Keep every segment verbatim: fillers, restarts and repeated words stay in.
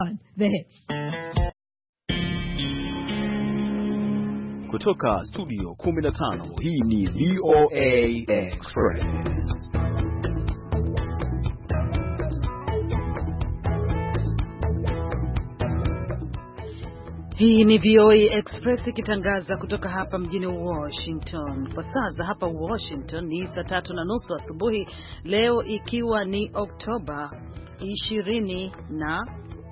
The hits. Kutoka studio kumi na tano, hii ni V O A Express. Hii ni V O A Express ikitangaza kutoka hapa mjini Washington. Kwa saa za hapa Washington ni saa tatu na nusu asubuhi, leo ikiwa ni Oktoba ishirini na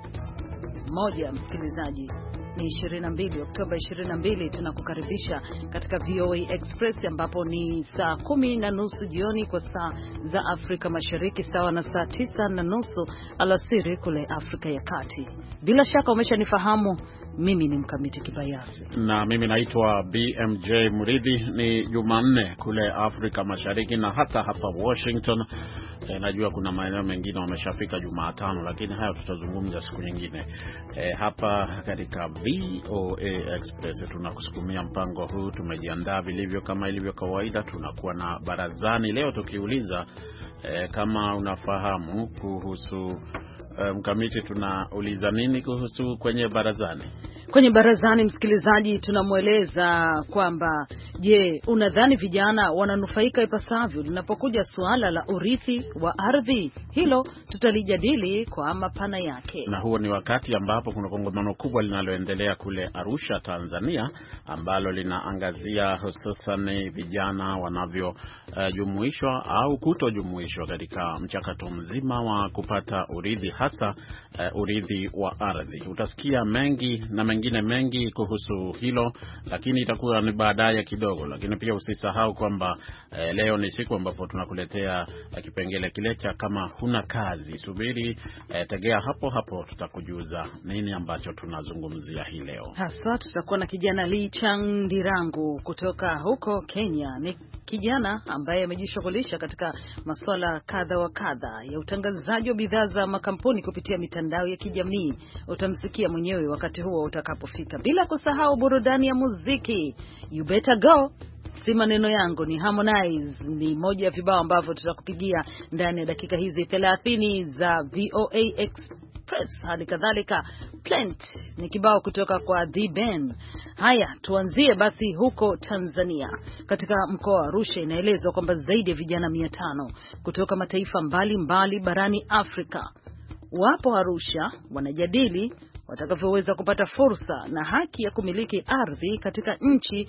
moja, msikilizaji. Ni ishirini na mbili, Oktoba ishirini na mbili. Tunakukaribisha katika V O A Express ambapo ni saa kumi na nusu jioni kwa saa za Afrika Mashariki, sawa na saa tisa na nusu alasiri kule Afrika ya Kati. Bila shaka umeshanifahamu, mimi ni Mkamiti Kibayasi. Na mimi naitwa B M J Muridhi. Ni Jumanne kule Afrika Mashariki na hata hapa Washington. E, najua kuna maeneo mengine wameshafika Jumatano, lakini hayo tutazungumza siku nyingine. E, hapa katika V O A Express tunakusukumia mpango huu. Tumejiandaa vilivyo kama ilivyo kawaida. Tunakuwa na barazani leo tukiuliza e, kama unafahamu kuhusu e, Mkamiti, tunauliza nini kuhusu kwenye barazani? Kwenye barazani, msikilizaji, tunamweleza kwamba je, unadhani vijana wananufaika ipasavyo linapokuja suala la urithi wa ardhi? Hilo tutalijadili kwa mapana yake. Na huo ni wakati ambapo kuna kongamano kubwa linaloendelea kule Arusha, Tanzania, ambalo linaangazia hususan vijana wanavyojumuishwa uh, au kutojumuishwa katika mchakato mzima wa kupata urithi, hasa uh, urithi wa ardhi. Utasikia mengi na mengine mengi kuhusu hilo, lakini itakuwa ni baadaye kidogo. Lakini pia usisahau kwamba eh, leo ni siku ambapo tunakuletea eh, kipengele kile cha kama huna kazi. Subiri, eh, tegea hapo hapo, tutakujuza nini ambacho tunazungumzia hii leo. Hasa tutakuwa na kijana Lee Chandirangu kutoka huko Kenya. Ni kijana ambaye amejishughulisha katika masuala kadha wa kadha ya utangazaji wa bidhaa za makampuni kupitia mitandao ya kijamii. Utamsikia mwenyewe wakati huo utakapofika. Bila kusahau burudani ya muziki. You Better Go, si maneno yangu, ni Harmonize. Ni moja ya vibao ambavyo tutakupigia ndani ya dakika hizi thelathini za V O A Express. Hali kadhalika Plant ni kibao kutoka kwa The Ben. Haya, tuanzie basi huko Tanzania. Katika mkoa wa Arusha inaelezwa kwamba zaidi ya vijana mia tano kutoka mataifa mbalimbali mbali barani Afrika wapo Arusha wanajadili watakavyoweza kupata fursa na haki ya kumiliki ardhi katika nchi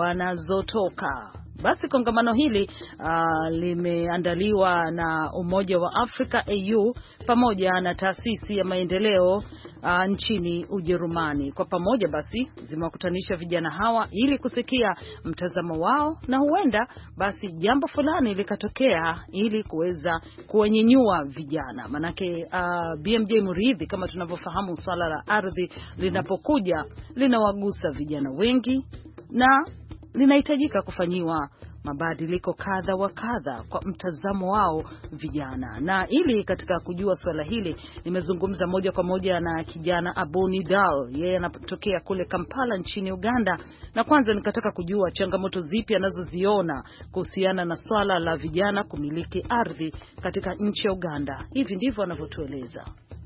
wanazotoka. Basi kongamano hili uh, limeandaliwa na Umoja wa Afrika A U pamoja na taasisi ya maendeleo uh, nchini Ujerumani. Kwa pamoja basi zimewakutanisha vijana hawa ili kusikia mtazamo wao, na huenda basi jambo fulani likatokea ili kuweza kuwanyenyua vijana. Manake uh, B M J Muridhi, kama tunavyofahamu, swala la ardhi linapokuja linawagusa vijana wengi na linahitajika kufanyiwa mabadiliko kadha wa kadha kwa mtazamo wao vijana. Na ili katika kujua swala hili nimezungumza moja kwa moja na kijana Abuni Dal. Yeye anatokea kule Kampala nchini Uganda, na kwanza nikataka kujua changamoto zipi anazoziona kuhusiana na swala la vijana kumiliki ardhi katika nchi ya Uganda. Hivi ndivyo anavyotueleza.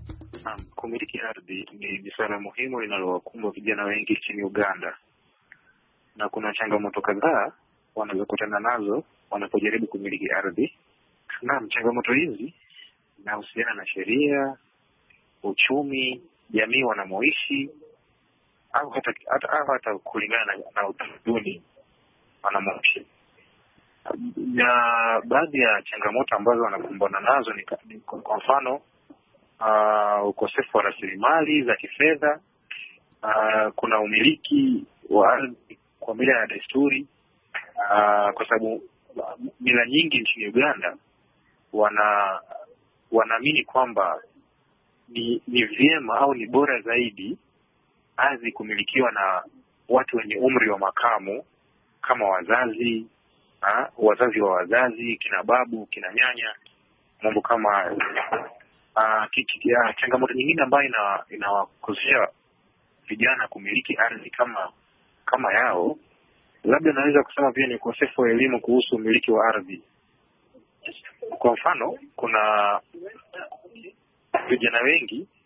Um, kumiliki ardhi ni swala muhimu linalowakumba vijana wengi nchini Uganda. Na kuna changamoto kadhaa wanazokutana nazo wanapojaribu kumiliki ardhi. Na changamoto hizi zinahusiana na sheria, uchumi, jamii wanamoishi, au hata hata, hata kulingana na, na utamaduni wanamoishi. Na baadhi ya changamoto ambazo wanakumbana nazo ni, ni kwa mfano uh, ukosefu wa rasilimali za kifedha, uh, kuna umiliki wa ardhi kwa mila na desturi, uh, kwa sababu mila nyingi nchini Uganda wana wanaamini kwamba ni, ni vyema au ni bora zaidi ardhi kumilikiwa na watu wenye umri wa makamu kama wazazi, ha, wazazi wa wazazi, kina babu, kina nyanya, mambo kama uh, uh, changamoto nyingine ambayo ina inawakosea vijana kumiliki ardhi kama kama yao, labda naweza kusema pia ni ukosefu wa elimu kuhusu umiliki wa ardhi. Kwa mfano, kuna vijana wengi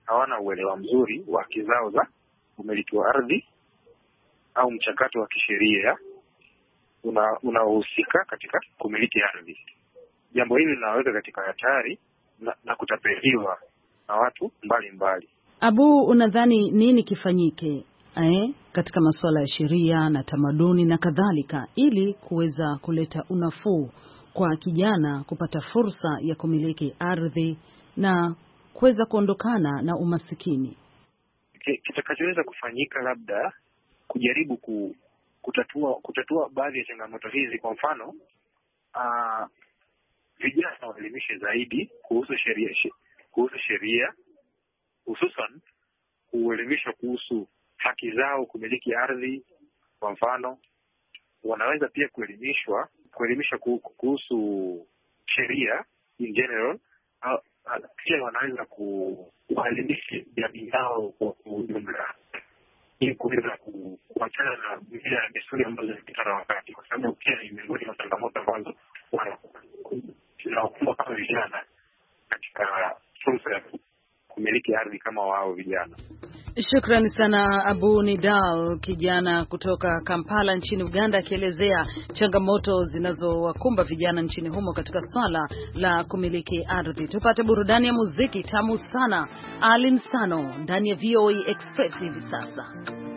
hawana uelewa mzuri wa haki zao za umiliki wa ardhi au mchakato wa kisheria unaohusika katika kumiliki ardhi. Jambo hili linaweka katika hatari na, na kutapeliwa na watu mbalimbali mbali. Abu, unadhani nini kifanyike eh, katika masuala ya sheria na tamaduni na kadhalika ili kuweza kuleta unafuu kwa kijana kupata fursa ya kumiliki ardhi na kuweza kuondokana na umasikini? Kitakachoweza kufanyika labda kujaribu ku, kutatua kutatua baadhi ya changamoto hizi. Kwa mfano, uh, vijana waelimishe zaidi kuhusu sheria kuhusu sheria hususan kuelimishwa kuhusu haki zao kumiliki ardhi. Kwa mfano, wanaweza pia kuelimishwa kuelimishwa kuhusu sheria in general. Pia wanaweza kuelimisha jamii yao kwa ujumla ili kuweza kuachana na mila na desturi ambazo zimepita na wakati, kwa sababu pia ni miongoni mwa changamoto ambazo wanakumba kama vijana katika fursa ya kumiliki ardhi kama wao vijana. Shukrani sana Abu Nidal, kijana kutoka Kampala nchini Uganda, akielezea changamoto zinazowakumba vijana nchini humo katika swala la kumiliki ardhi. Tupate burudani ya muziki tamu sana. Alin Sano ndani ya V O A Express hivi sasa.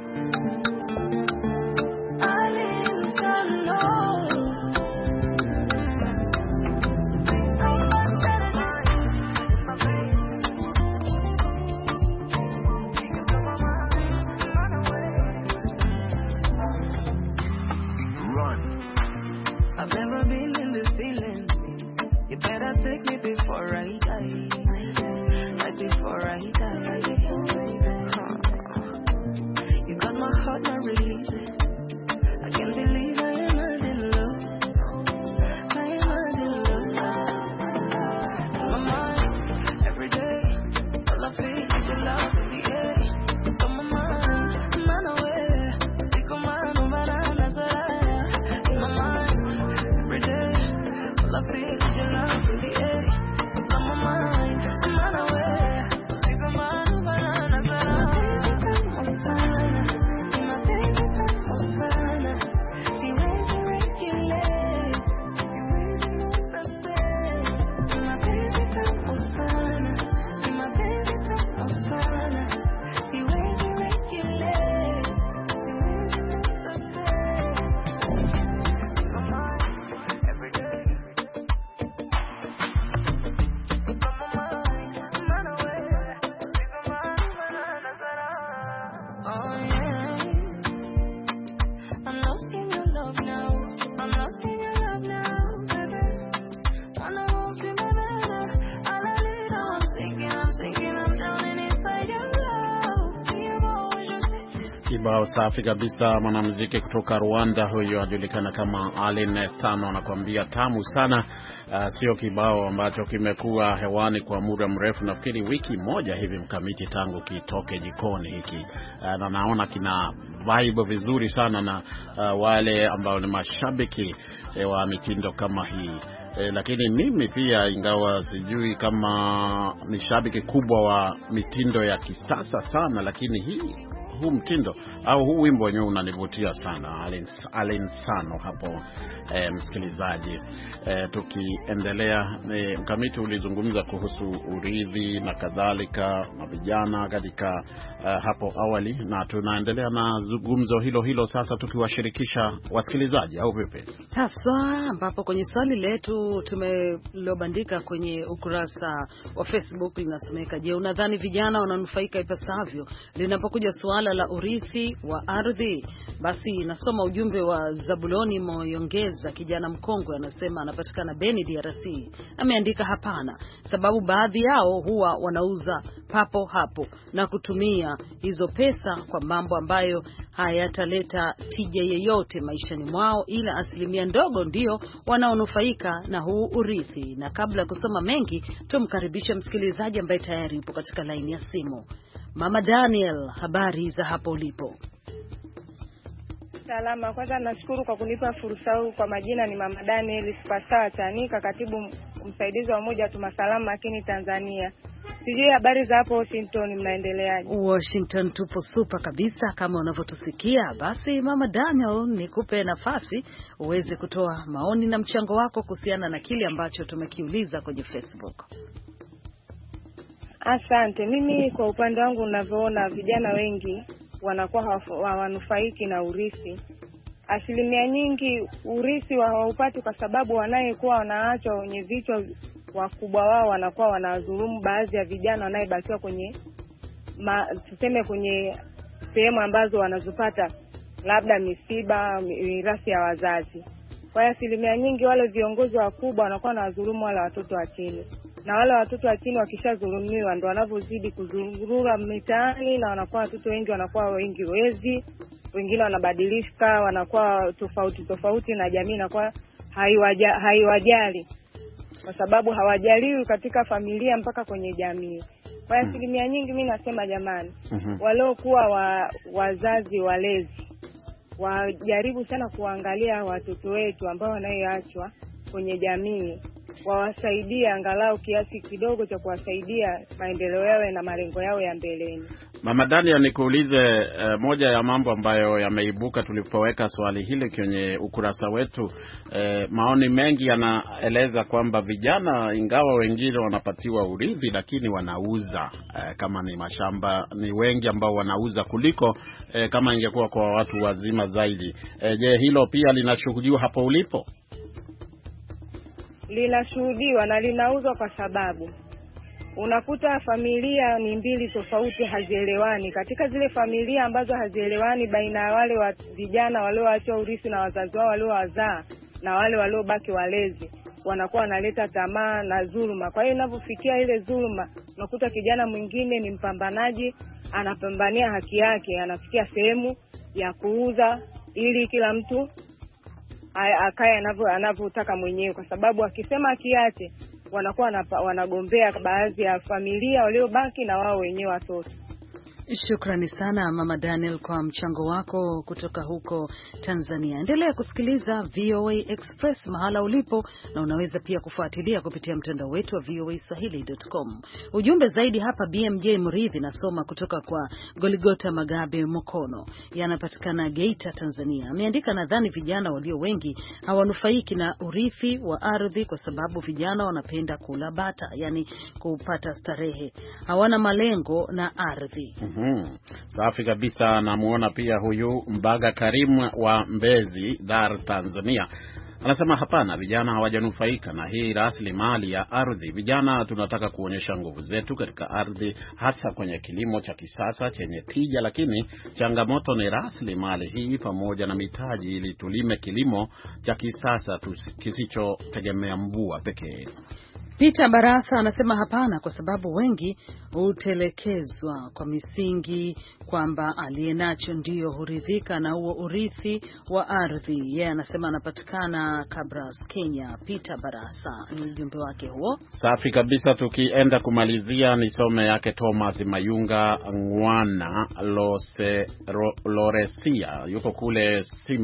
Kibao safi kabisa, mwanamuziki kutoka Rwanda huyo ajulikana kama Alin Sano, anakuambia tamu sana. Uh, sio kibao ambacho kimekuwa hewani kwa muda mrefu, nafikiri wiki moja hivi mkamiti tangu kitoke jikoni hiki. Uh, na naona kina vibe vizuri sana na uh, wale ambao ni mashabiki eh, wa mitindo kama hii. E, lakini mimi pia, ingawa sijui kama ni shabiki kubwa wa mitindo ya kisasa sana, lakini hii huu mtindo au huu wimbo wenyewe unanivutia sana. Alin Sano hapo, e, msikilizaji. E, tukiendelea, e, mkamiti ulizungumza kuhusu urithi na kadhalika na vijana katika uh, hapo awali, na tunaendelea na zungumzo hilo hilo sasa tukiwashirikisha wasikilizaji, au vipi? Haswa ambapo kwenye swali letu tumelobandika kwenye ukurasa wa Facebook linasomeka: je, unadhani vijana wananufaika ipasavyo linapokuja suala la urithi wa ardhi? Basi nasoma ujumbe wa Zabuloni Moyongeza, kijana mkongwe, anasema anapatikana Beni D R C. Ameandika hapana, sababu baadhi yao huwa wanauza papo hapo na kutumia hizo pesa kwa mambo ambayo hayataleta tija yeyote maishani mwao, ila asilimia ndogo ndio wanaonufaika na huu urithi. Na kabla ya kusoma mengi, tumkaribisha msikilizaji ambaye tayari yupo katika laini ya simu. Mama Daniel, habari za hapo ulipo? Salama. Kwanza nashukuru kwa kunipa fursa hii. Kwa majina ni Mama Daniel Spasa Tanika, katibu msaidizi wa Umoja wa Tumasalamu makini Tanzania. Sijui habari za hapo Washington mnaendeleaje? Washington tupo super kabisa kama unavyotusikia. Basi Mama Daniel, nikupe nafasi uweze kutoa maoni na mchango wako kuhusiana na kile ambacho tumekiuliza kwenye Facebook. Asante. Mimi kwa upande wangu ninavyoona vijana wengi wanakuwa hawanufaiki na urithi. Asilimia nyingi urithi hawaupati kwa sababu wanayekuwa wanaachwa wenye vichwa wakubwa wao wanakuwa wanadhulumu baadhi ya vijana wanayebakiwa kwenye ma, tuseme kwenye sehemu ambazo wanazopata labda misiba, mirathi ya wazazi. Kwa hiyo asilimia nyingi wale viongozi wakubwa wanakuwa wanadhulumu wale watoto wa chini. Na wale watoto wa chini wakishadhulumiwa ndio wanavyozidi kuzurura mitaani, na wanakuwa watoto wengi wanakuwa wengi wezi, wengine wanabadilika, wanakuwa tofauti tofauti, na jamii inakuwa haiwaja, haiwajali kwa sababu hawajaliwi katika familia mpaka kwenye jamii. Kwa hiyo asilimia nyingi mimi nasema jamani, mm-hmm. waliokuwa wa, wazazi walezi wajaribu sana kuangalia watoto wetu ambao wanaoachwa kwenye jamii, wawasaidie angalau kiasi kidogo cha kuwasaidia maendeleo yao na malengo yao ya mbeleni. Mama Dania, nikuulize uh, moja ya mambo ambayo yameibuka tulipoweka swali hili kwenye ukurasa wetu. Uh, maoni mengi yanaeleza kwamba vijana, ingawa wengine wanapatiwa urithi, lakini wanauza uh, kama ni mashamba, ni wengi ambao wanauza kuliko uh, kama ingekuwa kwa watu wazima zaidi. Uh, je, hilo pia linashuhudiwa hapo ulipo? Linashuhudiwa na linauzwa kwa sababu unakuta familia ni mbili tofauti, hazielewani. Katika zile familia ambazo hazielewani baina ya wale wa vijana walioachwa urithi na wazazi wao waliowazaa na wale waliobaki walezi, wanakuwa wanaleta tamaa na dhuluma. Kwa hiyo inapofikia ile dhuluma, unakuta kijana mwingine ni mpambanaji, anapambania haki yake, anafikia sehemu ya kuuza ili kila mtu akae anavyo anavyotaka mwenyewe, kwa sababu akisema kiache wanakuwa wanagombea baadhi ya familia waliobaki na wao wenyewe watoto. Shukrani sana Mama Daniel kwa mchango wako kutoka huko Tanzania. Endelea kusikiliza V O A Express mahala ulipo, na unaweza pia kufuatilia kupitia mtandao wetu wa v o a swahili dot com. Ujumbe zaidi hapa B M J Mridhi nasoma kutoka kwa Goligota Magabe Mokono, yanapatikana Geita, Tanzania. Ameandika, nadhani vijana walio wengi hawanufaiki na urithi wa ardhi kwa sababu vijana wanapenda kula bata, yani kupata starehe. Hawana malengo na ardhi. Hmm. Safi kabisa. Namuona pia huyu Mbaga Karimu wa Mbezi, Dar, Tanzania. Anasema hapana, vijana hawajanufaika na hii rasilimali ya ardhi. Vijana tunataka kuonyesha nguvu zetu katika ardhi, hasa kwenye kilimo cha kisasa chenye tija, lakini changamoto ni rasilimali hii pamoja na mitaji ili tulime kilimo cha kisasa kisichotegemea mvua pekee. Peter Barasa anasema hapana, kwa sababu wengi hutelekezwa kwa misingi kwamba aliyenacho ndio huridhika na huo urithi wa ardhi. Yeye yeah, anasema anapatikana Kabras, Kenya. Peter Barasa ni ujumbe wake huo. Safi kabisa. Tukienda kumalizia, nisome yake Thomas Mayunga Ngwana Lose ro, Loresia, yuko kule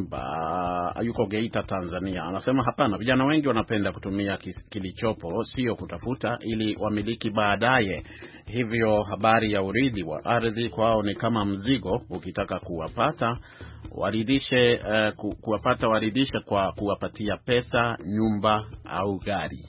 Simba, yuko Geita, Tanzania. Anasema hapana, vijana wengi wanapenda kutumia kilichopo, sio kutafuta ili wamiliki baadaye. Hivyo habari ya urithi wa ardhi kwao ni kama mzigo, ukitaka kuwapata waridishe uh, ku, kuwapata waridishe kwa kuwapatia pesa, nyumba au gari.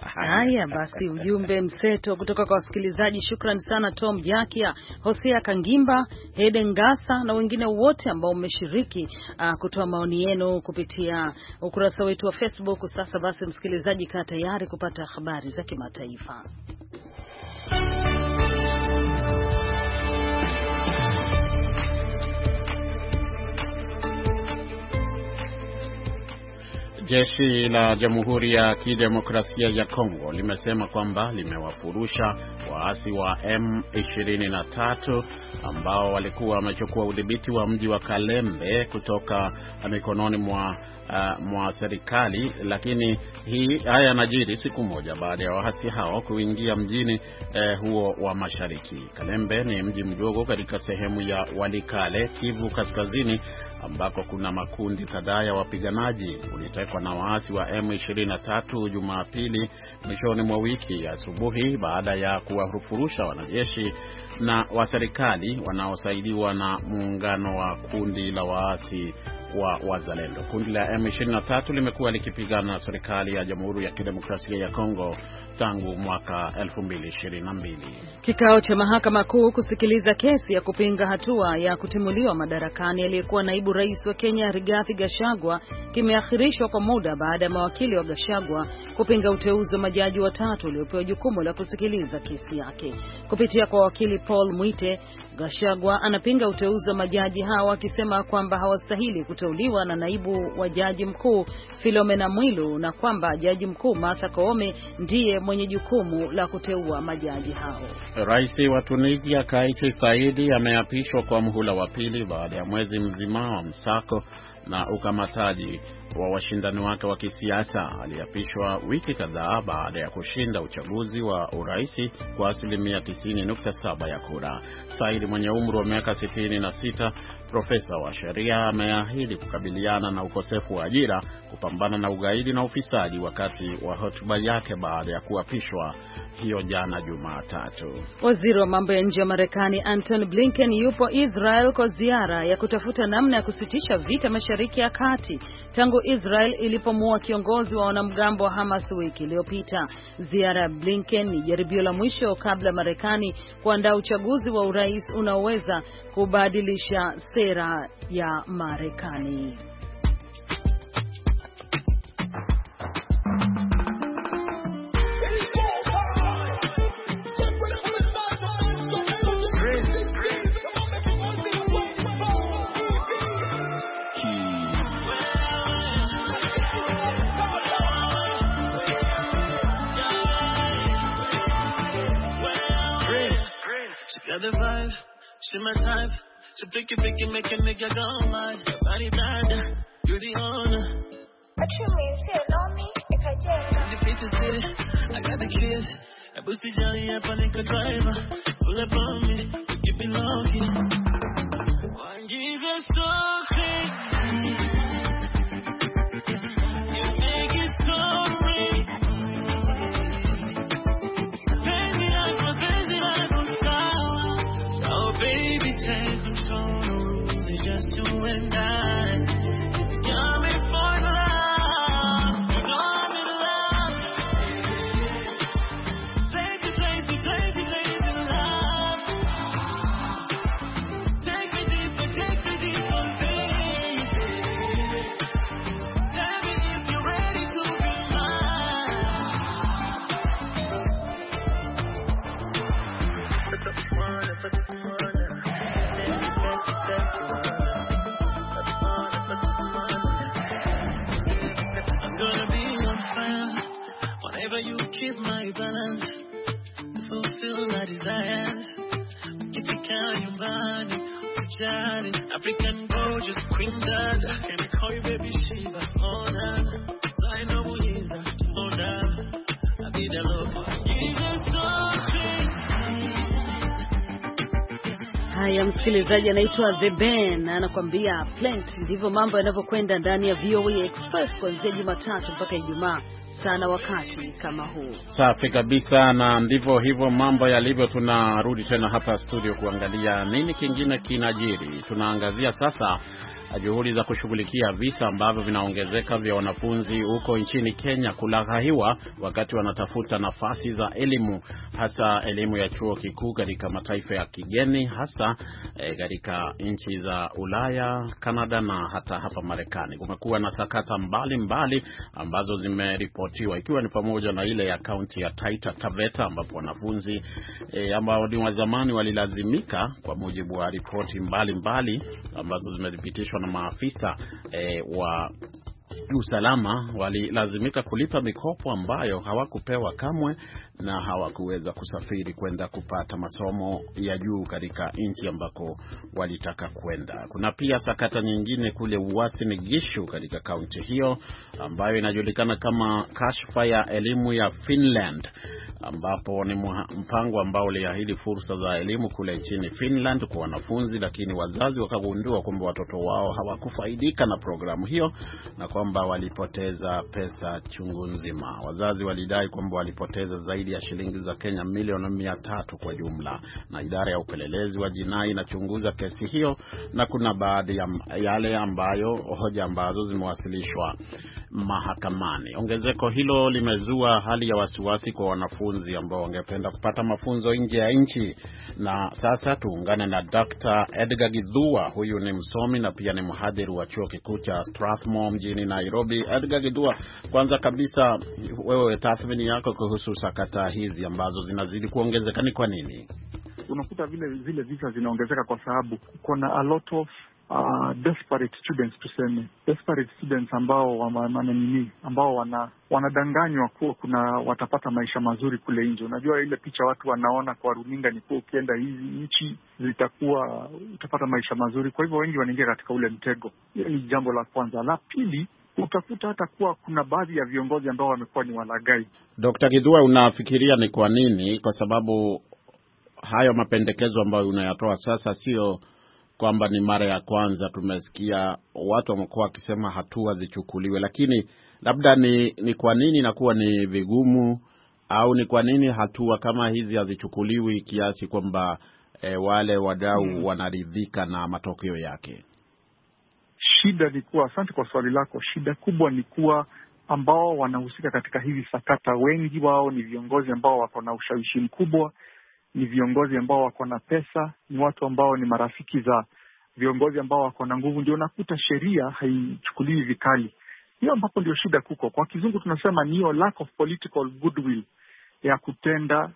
Haya basi, ujumbe mseto kutoka kwa wasikilizaji. Shukrani sana Tom Jakia, Hosea Kangimba, Heden Ngasa na wengine wote ambao mmeshiriki uh, kutoa maoni yenu kupitia ukurasa wetu wa Facebook. Sasa basi, msikilizaji, kaa tayari kupata habari za kimataifa. Jeshi la Jamhuri ya Kidemokrasia ya Kongo limesema kwamba limewafurusha waasi wa M ishirini na tatu ambao walikuwa wamechukua udhibiti wa mji wa Kalembe kutoka mikononi mwa uh, mwa serikali. Lakini hii haya yanajiri siku moja baada ya waasi hao kuingia mjini uh, huo wa mashariki. Kalembe ni mji mdogo katika sehemu ya Walikale, Kivu Kaskazini, ambako kuna makundi kadhaa ya wapiganaji. Ulitekwa yaliyotekwa na waasi wa M ishirini na tatu Jumapili mwishoni mwa wiki asubuhi baada ya kuwafurusha wanajeshi na wa serikali wanaosaidiwa na muungano wa kundi la waasi wa Wazalendo. Kundi la M ishirini na tatu limekuwa likipigana na serikali ya Jamhuri ya Kidemokrasia ya Kongo tangu mwaka elfu mbili ishirini na mbili. Kikao cha mahakama kuu kusikiliza kesi ya kupinga hatua ya kutimuliwa madarakani aliyekuwa naibu rais wa Kenya Rigathi Gachagua kimeahirishwa kwa muda baada ya mawakili wa Gachagua kupinga uteuzi wa majaji watatu waliopewa jukumu la kusikiliza kesi yake. Kupitia kwa wakili Paul Mwite, Gachagua anapinga uteuzi wa majaji hawa akisema kwamba hawastahili kuteuliwa na naibu wa jaji mkuu Philomena Mwilu na kwamba jaji mkuu Martha Koome ndiye mwenye jukumu la kuteua majaji hao. Rais wa Tunisia Kais Saied ameapishwa kwa muhula wa pili baada ya mwezi mzima wa msako na ukamataji wa washindani wake wa kisiasa. Aliapishwa wiki kadhaa baada ya kushinda uchaguzi wa uraisi kwa asilimia tisini nukta saba ya kura. Said mwenye umri wa miaka sitini na sita, profesa wa sheria, ameahidi kukabiliana na ukosefu wa ajira, kupambana na ugaidi na ufisadi wakati wa hotuba yake baada ya kuapishwa hiyo jana Jumatatu. Waziri wa mambo ya nje wa Marekani Antony Blinken yupo Israel kwa ziara ya kutafuta namna ya kusitisha vita Mashariki ya Kati tangu Israel ilipomua kiongozi wa wanamgambo wa Hamas wiki iliyopita. Ziara ya Blinken ni jaribio la mwisho kabla Marekani kuandaa uchaguzi wa urais unaoweza kubadilisha sera ya Marekani. The vibe, she my type. She pick it, pick it, make a nigga go mad. Body bad, you're the owner. What you mean? Say know me, if I dare. The fit is it, I got the keys. I boost the jelly up on the driver. Pull up on me, we keep it low key. One give us so crazy. You make it so real. Crazy like a crazy like a star. Oh baby, take control, no rules, it's just you and I. You're me for love, you're me love. Take it, take it, take it, take it, love. Take me deeper, take me deeper, baby. Tell me if you're ready to be mine. Put the one, put the one. You keep my balance, fulfill my desires. Get you count your money, Sujali, African gorgeous queen dad. Can I call you baby Shiva? Oh nah, I know who is that. Oh nah, I be the love. Jesus so Haya, msikilizaji, anaitwa The Ben anakuambia Plant. Ndivyo mambo yanavyokwenda ndani ya V O A Express kuanzia Jumatatu mpaka Ijumaa sana wakati kama huu. Safi kabisa, na ndivyo hivyo mambo yalivyo. Tunarudi tena hapa studio kuangalia nini kingine kinajiri. Tunaangazia sasa juhudi za kushughulikia visa ambavyo vinaongezeka vya wanafunzi huko nchini Kenya kulaghaiwa wakati wanatafuta nafasi za elimu, hasa elimu ya chuo kikuu katika mataifa ya kigeni, hasa katika e, nchi za Ulaya, Canada na hata hapa Marekani. Kumekuwa na sakata mbali mbali ambazo zimeripotiwa, ikiwa ni pamoja na ile ya kaunti ya Taita Taveta ambapo wanafunzi e, ambao ni wa zamani walilazimika, kwa mujibu wa ripoti mbali mbali ambazo zimethibitishwa na maafisa e, wa usalama, walilazimika kulipa mikopo ambayo hawakupewa kamwe na hawakuweza kusafiri kwenda kupata masomo ya juu katika nchi ambako walitaka kwenda. Kuna pia sakata nyingine kule Uasin Gishu katika kaunti hiyo ambayo inajulikana kama kashfa ya elimu ya Finland, ambapo ni mpango ambao uliahidi fursa za elimu kule nchini Finland kwa wanafunzi, lakini wazazi wakagundua kwamba watoto wao hawakufaidika na programu hiyo na kwamba walipoteza pesa chungu nzima. Wazazi walidai kwamba walipoteza zaidi ya shilingi za Kenya milioni mia tatu kwa jumla, na idara ya upelelezi wa jinai inachunguza kesi hiyo, na kuna baadhi ya yale ambayo hoja ambazo zimewasilishwa mahakamani. Ongezeko hilo limezua hali ya wasiwasi kwa wanafunzi ambao wangependa kupata mafunzo nje ya nchi. Na sasa tuungane na Doctor Edgar Githua. Huyu ni msomi na pia ni mhadhiri wa chuo kikuu cha Strathmore mjini Nairobi. Edgar Githua, kwanza kabisa, wewe tathmini yako kuhusu sakata hizi ambazo zinazidi kuongezeka ni kwa nini? Unakuta vile vile visa zinaongezeka kwa sababu kuna a lot of uh, desperate students, tuseme desperate students ambao wananini ambao wana wanadanganywa kuwa kuna watapata maisha mazuri kule nje. Unajua ile picha watu wanaona kwa runinga ni kuwa ukienda hizi nchi zitakuwa utapata maisha mazuri, kwa hivyo wengi wanaingia katika ule mtego. Hiyo ni jambo la kwanza. La pili, utakuta hata kuwa kuna baadhi ya viongozi ambao wamekuwa ni walaghai. Doctor Githua, unafikiria ni kwa nini? Kwa sababu hayo mapendekezo ambayo unayatoa sasa sio kwamba ni mara ya kwanza. Tumesikia watu wamekuwa wakisema hatua zichukuliwe, lakini labda ni ni kwa nini inakuwa ni vigumu, au ni kwa nini hatua kama hizi hazichukuliwi kiasi kwamba e, wale wadau hmm. wanaridhika na matokeo yake? Shida ni kuwa, asante kwa swali lako, shida kubwa ni kuwa ambao wanahusika katika hizi sakata, wengi wao ni viongozi ambao wako na ushawishi mkubwa, ni viongozi ambao wako na pesa, ni watu ambao ni marafiki za viongozi ambao wako na nguvu. Ndio unakuta sheria haichukuliwi vikali. Hiyo ambapo ndio shida kuko. Kwa kizungu tunasema niyo lack of political goodwill ya kutenda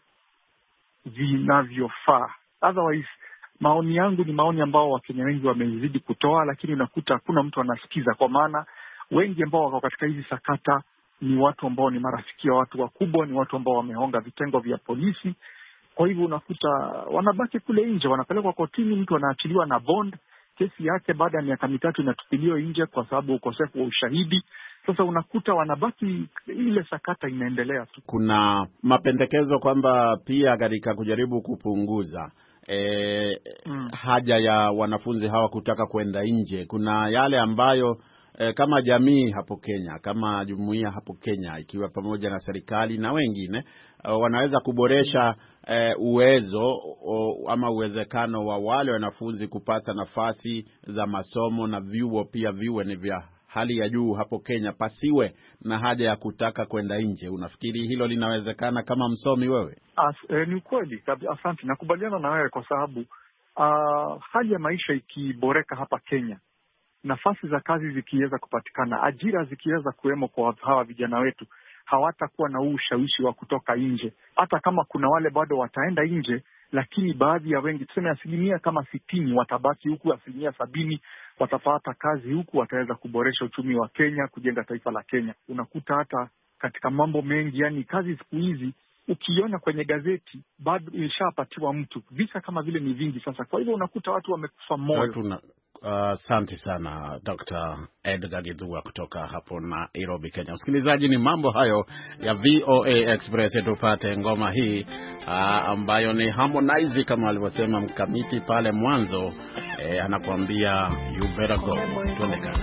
vinavyofaa. Otherwise, maoni yangu ni maoni ambao Wakenya wengi wamezidi kutoa, lakini unakuta hakuna mtu anasikiza, kwa maana wengi ambao wako katika hizi sakata ni watu ambao ni marafiki wa watu wakubwa, ni watu ambao wamehonga vitengo vya polisi. Kwa hivyo unakuta wanabaki kule nje, wanapelekwa kotini, mtu anaachiliwa na bond, kesi yake baada ya miaka mitatu inatupiliwa nje kwa sababu ukosefu wa ushahidi. Sasa unakuta wanabaki, ile sakata inaendelea tu. Kuna mapendekezo kwamba pia katika kujaribu kupunguza e, mm. haja ya wanafunzi hawa kutaka kwenda nje, kuna yale ambayo E, kama jamii hapo Kenya, kama jumuiya hapo Kenya, ikiwa pamoja na serikali na wengine, uh, wanaweza kuboresha uh, uwezo uh, ama uwezekano wa wale wanafunzi kupata nafasi za masomo, na vyuo pia viwe ni vya hali ya juu hapo Kenya, pasiwe na haja ya kutaka kwenda nje. Unafikiri hilo linawezekana kama msomi wewe? As, eh, ni kweli. Asante, nakubaliana na wewe kwa sababu uh, hali ya maisha ikiboreka hapa Kenya, nafasi za kazi zikiweza kupatikana, ajira zikiweza kuwemo kwa hawa vijana wetu, hawatakuwa na huu ushawishi wa kutoka nje. Hata kama kuna wale bado wataenda nje, lakini baadhi ya wengi, tuseme asilimia kama sitini watabaki huku, asilimia sabini watapata kazi huku, wataweza kuboresha uchumi wa Kenya, kujenga taifa la Kenya. Unakuta hata katika mambo mengi, yani kazi siku hizi ukiona kwenye gazeti bado ilishapatiwa mtu. Visa kama vile ni vingi sasa. Kwa hivyo unakuta watu wamekufa moyo. Asante uh, sana Doctor Edgar Githua kutoka hapo Nairobi, Kenya. Msikilizaji, ni mambo hayo ya V O A Express. Tupate ngoma hii uh, ambayo ni Harmonize kama alivyosema mkamiti pale mwanzo, eh, anakuambia you better go. Tuende.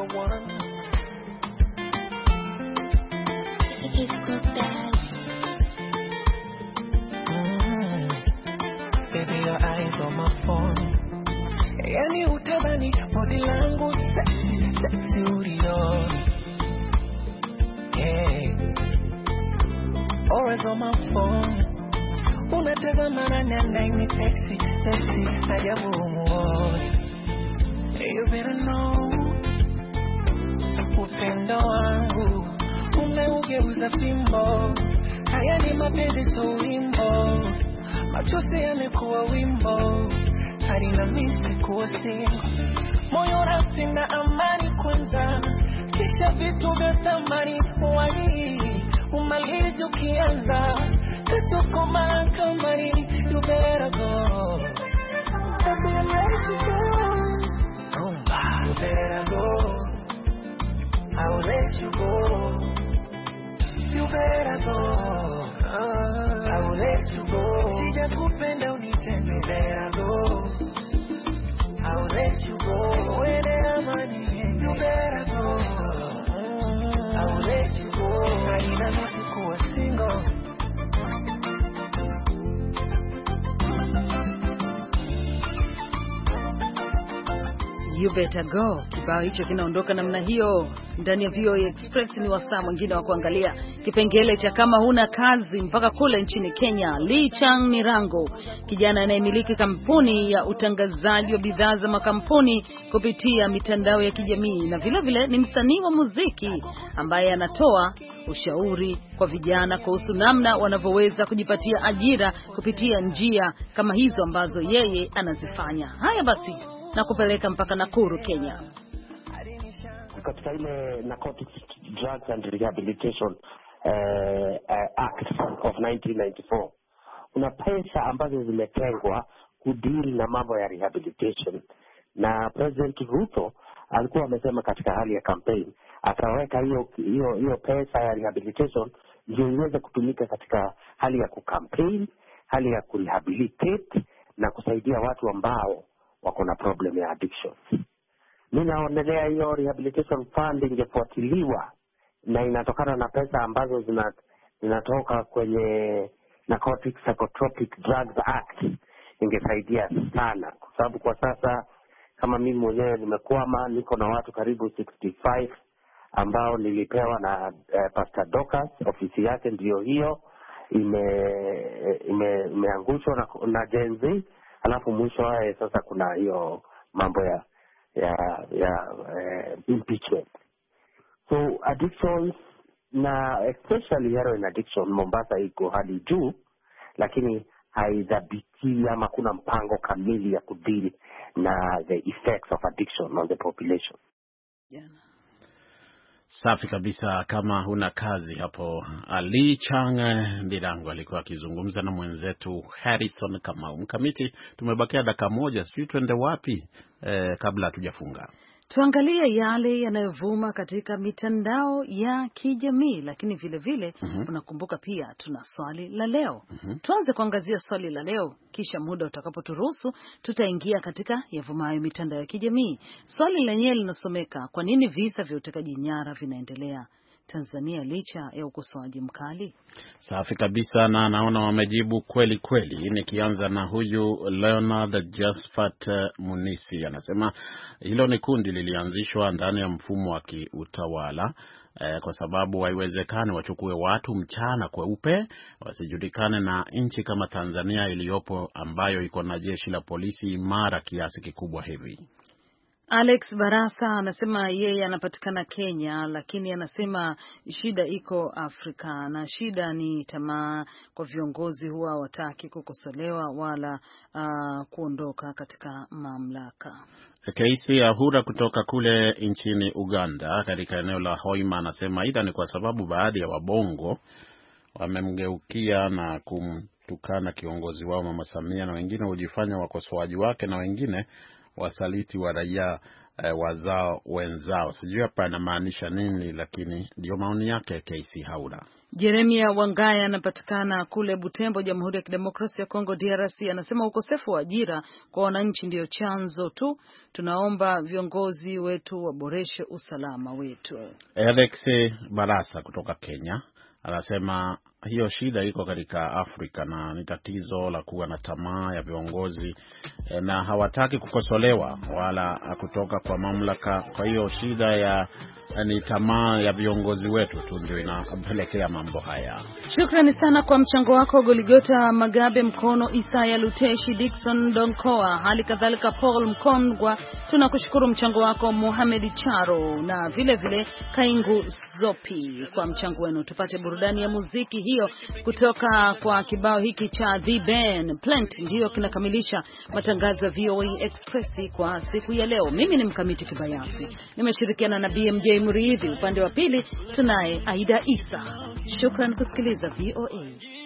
Baby, your eyes on my phone. Yani utabani body langu sexy, sexy ulioni. Yeah. Always on my phone. Unatazama na nani ni sexy, sexy, ajabu umuoni. You better know. Upendo wangu umeugeuza fimbo. Haya ni mapenzi so wimbo. Machozi yamekuwa wimbo. Hadi na misi kuwa singo. Moyo rasi na amani kwanza, kisha vitu vya thamani wani umalizi ukianza. Katokoma kamari, you better go. You better go. I will let you go. You better go. I will let you go. Sijakupenda unitende. You better go. I will let you go. Uende amani. You better go. I will let you go. Haina nusu kuwa single. You better go. Kibao hicho kinaondoka namna hiyo ndani ya V O A Express. Ni wasaa mwingine wa kuangalia kipengele cha kama huna kazi. Mpaka kule nchini Kenya, Lee Chang Nirango, kijana anayemiliki kampuni ya utangazaji wa bidhaa za makampuni kupitia mitandao ya kijamii, na vile vile ni msanii wa muziki ambaye anatoa ushauri kwa vijana kuhusu namna wanavyoweza kujipatia ajira kupitia njia kama hizo ambazo yeye anazifanya. Haya basi, na kupeleka mpaka Nakuru, Kenya. Katika ile Narcotics Drugs and Rehabilitation uh, uh, Act of nineteen ninety-four kuna pesa ambazo zimetengwa kudili na mambo ya rehabilitation, na President Ruto alikuwa amesema katika hali ya campaign akaweka hiyo hiyo hiyo pesa ya rehabilitation ndio iweze kutumika katika hali ya kucampaign, hali ya kurehabilitate na kusaidia watu ambao wako na problem ya addiction. Mimi naonelea hiyo rehabilitation fund ingefuatiliwa na inatokana na pesa ambazo zina zinatoka kwenye Narcotics Psychotropic Drugs Act, ingesaidia sana, kwa sababu kwa sasa kama mimi mwenyewe nimekwama, niko na watu karibu sixty-five ambao nilipewa na uh, Pastor Docas, ofisi yake ndio hiyo ime ime imeangushwa na, na Gen Z. Alafu mwisho wake sasa kuna hiyo mambo ya ya ya uh, impeachment. So addictions na especially heroin addiction Mombasa iko hadi juu, lakini haidhabiti ama kuna mpango kamili ya kudili na the effects of addiction on the population. Yeah. Safi kabisa. Kama huna kazi hapo, Ali Chang Ndirango alikuwa akizungumza na mwenzetu Harrison Kamau. Mkamiti, tumebakia dakika moja, sisi twende wapi eh, kabla hatujafunga? Tuangalie yale yanayovuma katika mitandao ya kijamii, lakini vile vile mm-hmm. unakumbuka pia tuna swali la leo. Mm-hmm. Tuanze kuangazia swali la leo, kisha muda utakapoturuhusu tutaingia katika yavumayo mitandao ya kijamii. Swali lenyewe linasomeka: kwa nini visa vya utekaji nyara vinaendelea Tanzania licha ya ukosoaji mkali? Safi kabisa, na naona wamejibu kweli kweli. Nikianza na huyu Leonard Jasfat Munisi, anasema hilo ni kundi lilianzishwa ndani ya mfumo wa kiutawala eh, kwa sababu haiwezekani wachukue watu mchana kweupe wasijulikane na nchi kama Tanzania iliyopo ambayo iko na jeshi la polisi imara kiasi kikubwa hivi. Alex Barasa anasema yeye anapatikana Kenya, lakini anasema shida iko Afrika, na shida ni tamaa kwa viongozi, huwa hawataki kukosolewa wala uh, kuondoka katika mamlaka. Keisi Ahura kutoka kule nchini Uganda katika eneo la Hoima anasema aidha ni kwa sababu baadhi ya wabongo wamemgeukia na kumtukana kiongozi wao Mama Samia, na wengine hujifanya wakosoaji wake, na wengine wasaliti wa raia e, wazao wenzao. Sijui hapa anamaanisha nini, lakini ndio maoni yake Keisi Haura. Jeremia Wangaya anapatikana kule Butembo, Jamhuri ya Kidemokrasia ya Kongo D R C, anasema ukosefu wa ajira kwa wananchi ndio chanzo tu. Tunaomba viongozi wetu waboreshe usalama wetu. Alex Barasa kutoka Kenya anasema hiyo shida iko katika Afrika na ni tatizo la kuwa na tamaa ya viongozi na hawataki kukosolewa wala kutoka kwa mamlaka. Kwa hiyo shida ya ni tamaa ya viongozi wetu tu ndio inapelekea mambo haya. Shukrani sana kwa mchango wako Goligota Magabe Mkono, Isaya Luteshi, Dickson Donkoa, hali kadhalika Paul Mkongwa. Tunakushukuru mchango wako Mohamed Charo na vile vile Kaingu Zopi kwa mchango wenu. Tupate burudani ya muziki hiyo kutoka kwa kibao hiki cha The Ben Plant, ndio kinakamilisha matangazo ya V O A Express kwa siku ya leo. Mimi ni Mkamiti Kibayasi, nimeshirikiana na B M J Muridhi, upande wa pili tunaye Aida Isa. Shukran kusikiliza V O A.